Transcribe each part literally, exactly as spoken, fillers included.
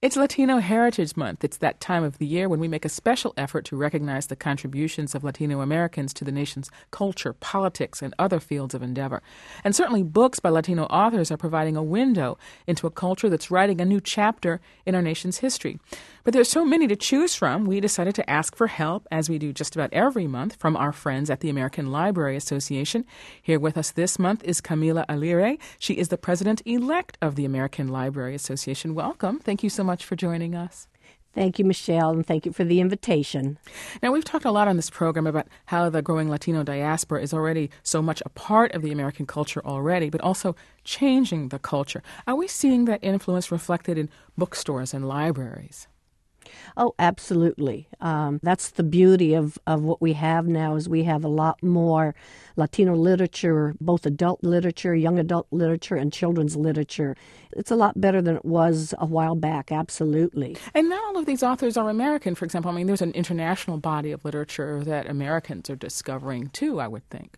It's Latino Heritage Month. It's that time of the year when we make a special effort to recognize the contributions of Latino Americans to the nation's culture, politics, and other fields of endeavor. And certainly books by Latino authors are providing a window into a culture that's writing a new chapter in our nation's history. But there's so many to choose from, we decided to ask for help, as we do just about every month, from our friends at the American Library Association. Here with us this month is Camila Alire. She is the president-elect of the American Library Association. Welcome. Thank you so much for joining us. Thank you, Michelle, and thank you for the invitation. Now, we've talked a lot on this program about how the growing Latino diaspora is already so much a part of the American culture already, but also changing the culture. Are we seeing that influence reflected in bookstores and libraries? Oh, absolutely. Um, that's the beauty of, of what we have now is we have a lot more Latino literature, both adult literature, young adult literature, and children's literature. It's a lot better than it was a while back, absolutely. And not all of these authors are American, for example. I mean, there's an international body of literature that Americans are discovering, too, I would think.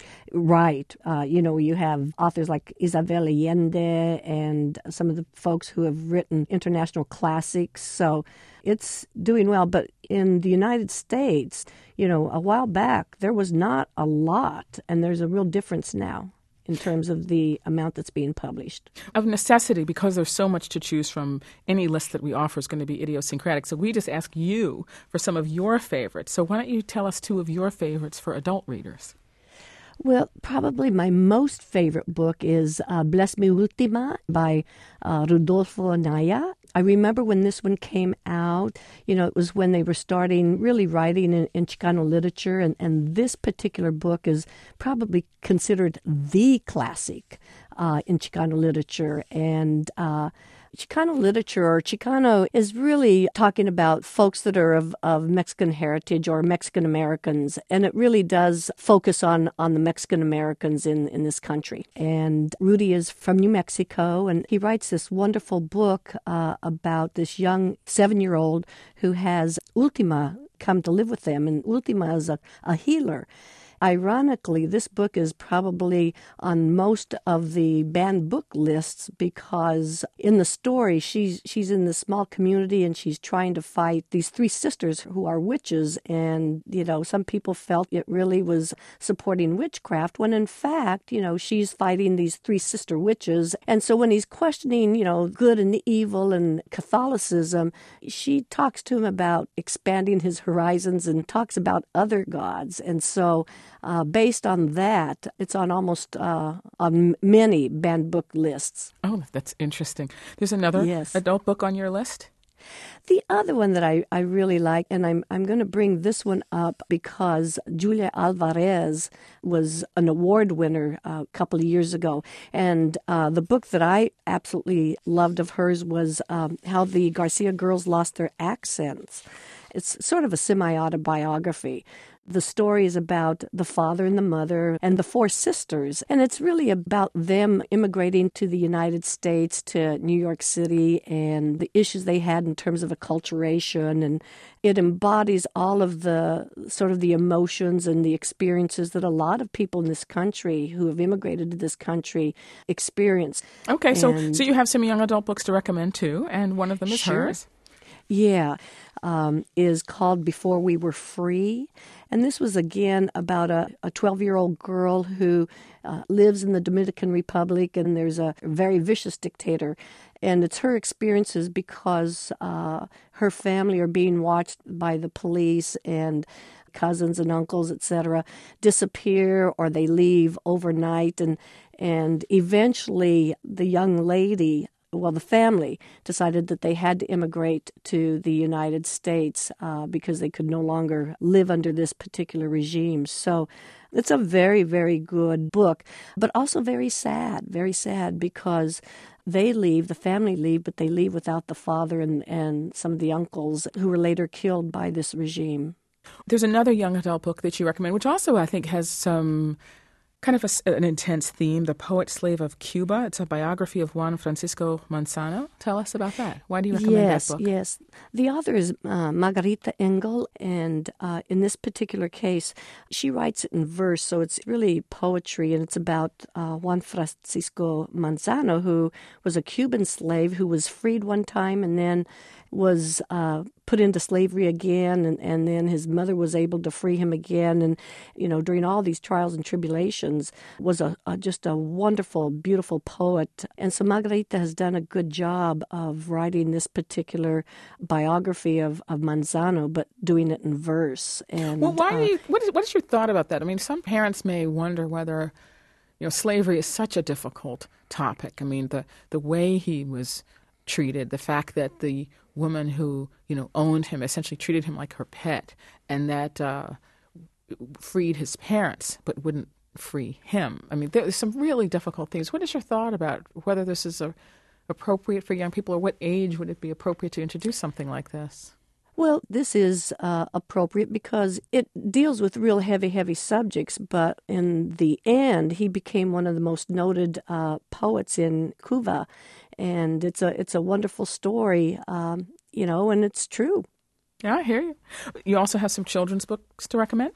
Right. Uh, you know, you have authors like Isabel Allende and some of the folks who have written international classics. So it's doing well. But in the United States, you know, a while back, there was not a lot. And there's a real difference now in terms of the amount that's being published. Of necessity, because there's so much to choose from, any list that we offer is going to be idiosyncratic. So we just ask you for some of your favorites. So why don't you tell us two of your favorites for adult readers? Well, probably my most favorite book is uh, Bless Mi Ultima by uh, Rodolfo Anaya. I remember when this one came out, you know, it was when they were starting really writing in, in Chicano literature, and, and this particular book is probably considered the classic uh, in Chicano literature. And uh Chicano literature, or Chicano, is really talking about folks that are of, of Mexican heritage or Mexican Americans, and it really does focus on, on the Mexican Americans in, in this country. And Rudy is from New Mexico, and he writes this wonderful book uh, about this young seven-year-old who has Ultima come to live with them, and Ultima is a, a healer. Ironically, this book is probably on most of the banned book lists because in the story, she's she's in this small community and she's trying to fight these three sisters who are witches. And, you know, some people felt it really was supporting witchcraft when, in fact, you know, she's fighting these three sister witches. And so when he's questioning, you know, good and evil and Catholicism, she talks to him about expanding his horizons and talks about other gods. And so Uh, based on that, it's on almost uh, on many banned book lists. Oh, that's interesting. There's another yes. adult book on your list? The other one that I, I really like, and I'm I'm going to bring this one up because Julia Alvarez was an award winner uh, a couple of years ago. And uh, the book that I absolutely loved of hers was um, How the Garcia Girls Lost Their Accents. It's sort of a semi-autobiography. The story is about the father and the mother and the four sisters, and it's really about them immigrating to the United States, to New York City, and the issues they had in terms of acculturation, and it embodies all of the sort of the emotions and the experiences that a lot of people in this country who have immigrated to this country experience. Okay, so, and, so you have some young adult books to recommend too, and one of them is sure. hers. Yeah, um, is called Before We Were Free. And this was, again, about a, a twelve-year-old girl who uh, lives in the Dominican Republic, and there's a very vicious dictator. And it's her experiences because uh, her family are being watched by the police, and cousins and uncles, et cetera, disappear or they leave overnight. And, and eventually the young lady... Well, the family decided that they had to immigrate to the United States uh, because they could no longer live under this particular regime. So it's a very, very good book, but also very sad, very sad because they leave, the family leave, but they leave without the father and, and some of the uncles who were later killed by this regime. There's another young adult book that you recommend, which also I think has some kind of a, an intense theme, The Poet Slave of Cuba. It's a biography of Juan Francisco Manzano. Tell us about that. Why do you recommend yes, that book? Yes, The author is uh, Margarita Engel, and uh, in this particular case, she writes it in verse, so it's really poetry, and it's about uh, Juan Francisco Manzano, who was a Cuban slave who was freed one time and then was uh, put into slavery again, and, and then his mother was able to free him again. And, you know, during all these trials and tribulations, was a, a just a wonderful, beautiful poet. And so Margarita has done a good job of writing this particular biography of, of Manzano, but doing it in verse. And well, why uh, do you? What is, what is your thought about that? I mean, some parents may wonder whether, you know, slavery is such a difficult topic. I mean, the the way he was treated, the fact that the woman who, you know, owned him essentially treated him like her pet, and that uh, freed his parents but wouldn't free him. I mean, there's some really difficult things. What is your thought about whether this is a, appropriate for young people, or what age would it be appropriate to introduce something like this? Well, this is uh, appropriate because it deals with real heavy, heavy subjects, but in the end, he became one of the most noted uh, poets in Cuba, and it's a it's a wonderful story, um, you know, and it's true. Yeah, I hear you. You also have some children's books to recommend?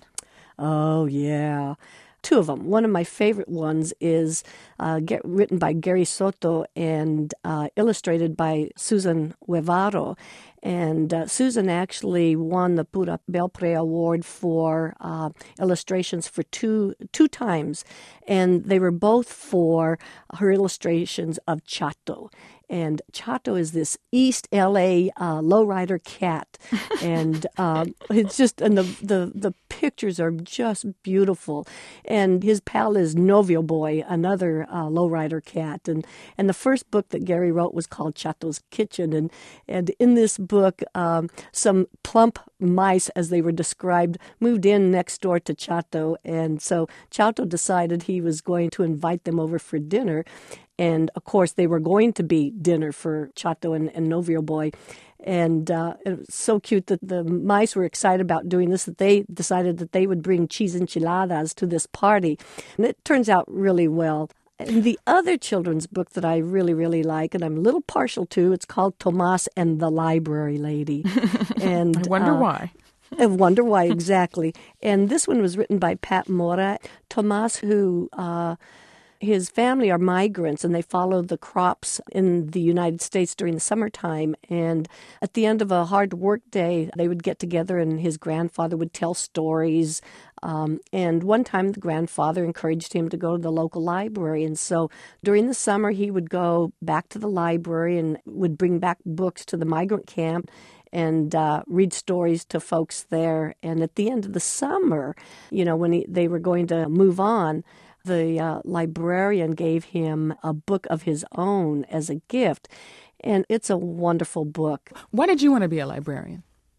Oh, yeah. Two of them. One of my favorite ones is uh, get, written by Gary Soto and uh, illustrated by Susan Huevaro. And uh, Susan actually won the Pura Belpre Award for uh, illustrations for two two times. And they were both for her illustrations of Chato. And Chato is this East L A uh, lowrider cat, and uh, it's just and the, the the pictures are just beautiful. And his pal is Novio Boy, another uh, lowrider cat. And and the first book that Gary wrote was called Chato's Kitchen. And and in this book, um, some plump mice, as they were described, moved in next door to Chato, and so Chato decided he was going to invite them over for dinner. And, of course, they were going to be dinner for Chato and, and Novio Boy. And uh, it was so cute that the mice were excited about doing this that they decided that they would bring cheese enchiladas to this party. And it turns out really well. And the other children's book that I really, really like, and I'm a little partial to, it's called Tomas and the Library Lady. And I wonder uh, why. I wonder why, exactly. And this one was written by Pat Mora. Tomas, who... Uh, His family are migrants, and they follow the crops in the United States during the summertime. And at the end of a hard work day, they would get together, and his grandfather would tell stories. Um, and one time, the grandfather encouraged him to go to the local library. And so during the summer, he would go back to the library and would bring back books to the migrant camp and uh, read stories to folks there. And at the end of the summer, you know, when he, they were going to move on, the uh, librarian gave him a book of his own as a gift, and it's a wonderful book. Why did you want to be a librarian?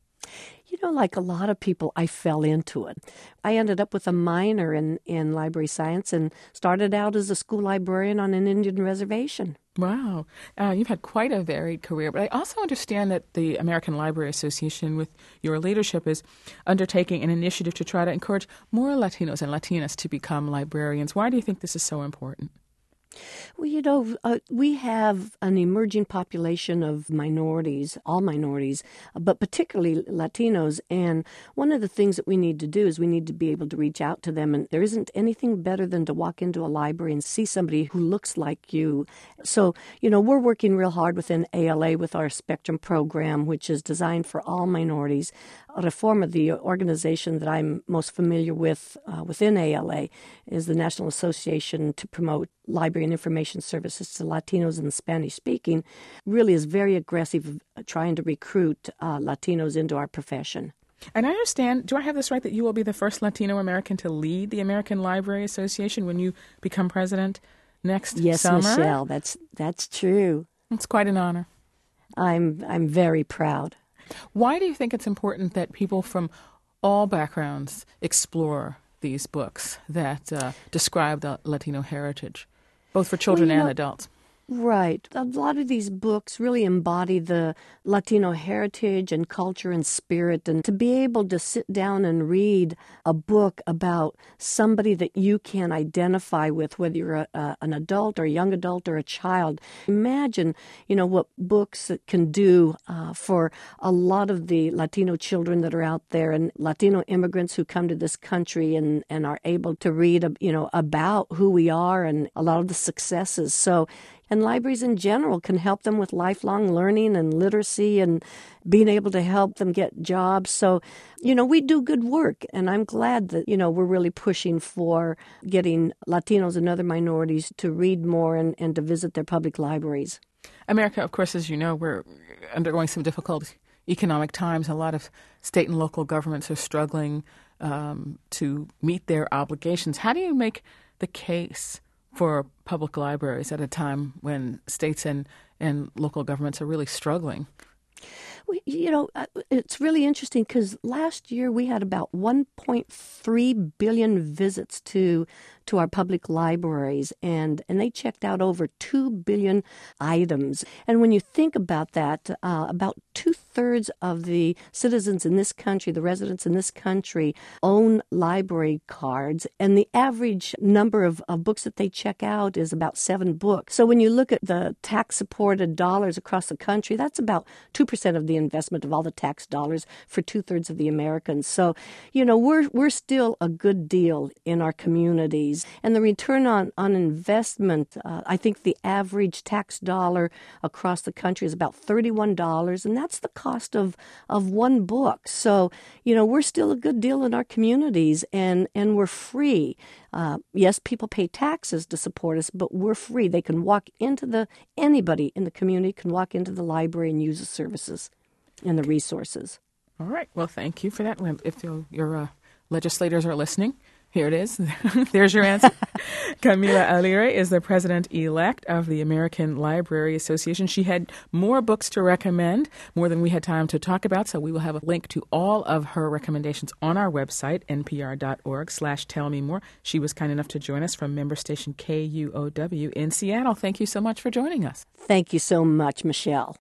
You know, like a lot of people, I fell into it. I ended up with a minor in, in library science and started out as a school librarian on an Indian reservation. Wow. Uh, you've had quite a varied career. But I also understand that the American Library Association, with your leadership, is undertaking an initiative to try to encourage more Latinos and Latinas to become librarians. Why do you think this is so important? Well, you know, uh, we have an emerging population of minorities, all minorities, but particularly Latinos. And one of the things that we need to do is we need to be able to reach out to them. And there isn't anything better than to walk into a library and see somebody who looks like you. So, you know, we're working real hard within A L A with our Spectrum program, which is designed for all minorities. Reforma, the organization that I'm most familiar with uh, within A L A, is the National Association to Promote Library and Information Services to Latinos and Spanish-speaking, really is very aggressive trying to recruit uh, Latinos into our profession. And I understand, do I have this right, that you will be the first Latino American to lead the American Library Association when you become president next yes, summer? Yes, Michelle, that's that's true. It's quite an honor. I'm I'm very proud. Why do you think it's important that people from all backgrounds explore these books that uh, describe the Latino heritage, both for children well, you and know, adults? Right. A lot of these books really embody the Latino heritage and culture and spirit. And to be able to sit down and read a book about somebody that you can identify with, whether you're a, a, an adult or a young adult or a child, imagine, you know, what books can do uh, for a lot of the Latino children that are out there and Latino immigrants who come to this country and, and are able to read, you know, about who we are and a lot of the successes. So, and libraries in general can help them with lifelong learning and literacy and being able to help them get jobs. So, you know, we do good work. And I'm glad that, you know, we're really pushing for getting Latinos and other minorities to read more and, and to visit their public libraries. America, of course, as you know, we're undergoing some difficult economic times. A lot of state and local governments are struggling um, to meet their obligations. How do you make the case for public libraries at a time when states and, and local governments are really struggling? Well, you know, it's really interesting because last year we had about one point three billion visits to to our public libraries, and, and they checked out over two billion items. And when you think about that, uh, about two-thirds of the citizens in this country, the residents in this country, own library cards, and the average number of, of books that they check out is about seven books. So when you look at the tax-supported dollars across the country, that's about two percent of the investment of all the tax dollars for two-thirds of the Americans. So, you know, we're we're still a good deal in our communities. And the return on, on investment, uh, I think the average tax dollar across the country is about thirty-one dollars, and that's the cost of, of one book. So, you know, we're still a good deal in our communities, and, and we're free. Uh, yes, people pay taxes to support us, but we're free. They can walk into the, anybody in the community can walk into the library and use the services and the resources. All right. Well, thank you for that. If your, your uh, legislators are listening, here it is. There's your answer. Camila Aguirre is the president-elect of the American Library Association. She had more books to recommend, more than we had time to talk about, so we will have a link to all of her recommendations on our website, npr.org slash tell me more. She was kind enough to join us from member station K U O W in Seattle. Thank you so much for joining us. Thank you so much, Michelle.